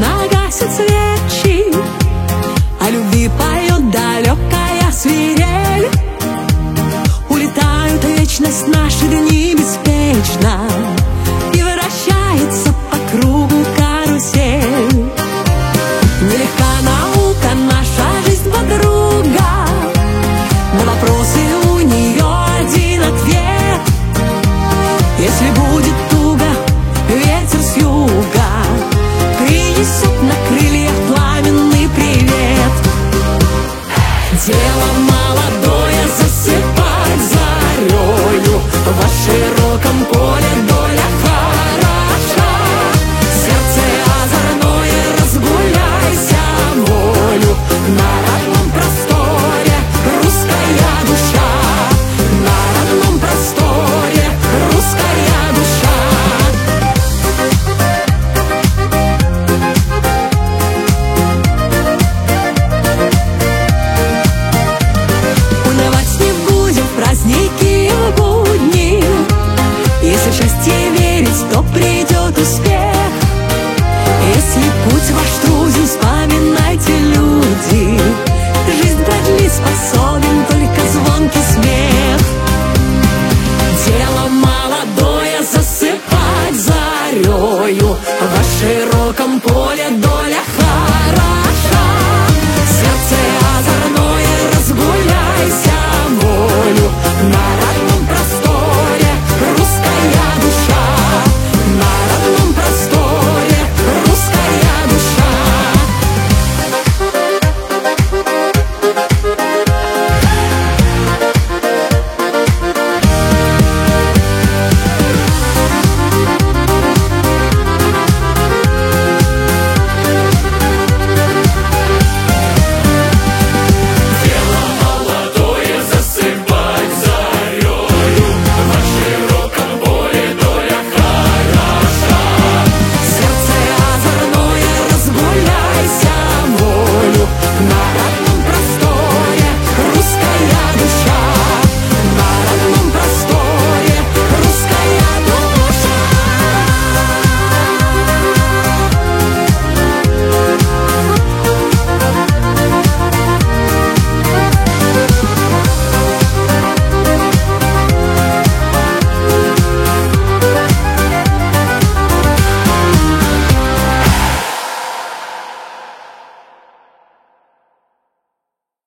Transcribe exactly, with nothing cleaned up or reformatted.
Грустно гасят свечи, о любви поет далекая свирель. Улетают в вечность наши дни беспечно, и вращается по кругу карусель. Нелегка наука, наша жизнь подруга, на вопросы у нее один ответ. Если будет туго, ветер с юга принесет на крыльях пламенный привет. Дело молодое засыпать зарею, во широком поле доля хороша. Сердце озорное, разгуляйся волю, на родном просторе русская душа, на родном просторе русская душа. Унывать не будем в праздники и в будни, если в счастье верить, то придет успех. Если путь ваш труден, вспоминайте, люди, жизнь продлить способен только звонкий смех. Дело молодое засыпать зарею, во широком поле доля.